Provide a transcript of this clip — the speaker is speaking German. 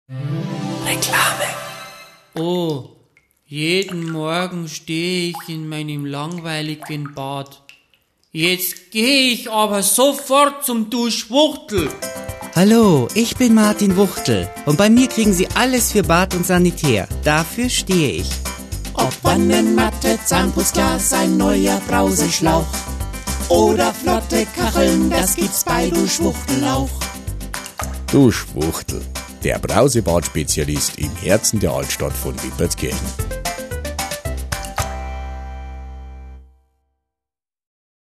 Reklame. Oh, jeden Morgen stehe ich in meinem langweiligen Bad. Jetzt gehe ich aber sofort zum Duschwuchtel. Hallo, ich bin Martin Wuchtel und bei mir kriegen Sie alles für Bad und Sanitär. Dafür stehe ich. Ob Wannenmatte, Zahnputzglas, ein neuer Brauseschlauch oder flotte Kacheln, das gibt's bei Duschwuchtel auch. Duschwuchtel, der Brausebad-Spezialist im Herzen der Altstadt von Wippertskirchen.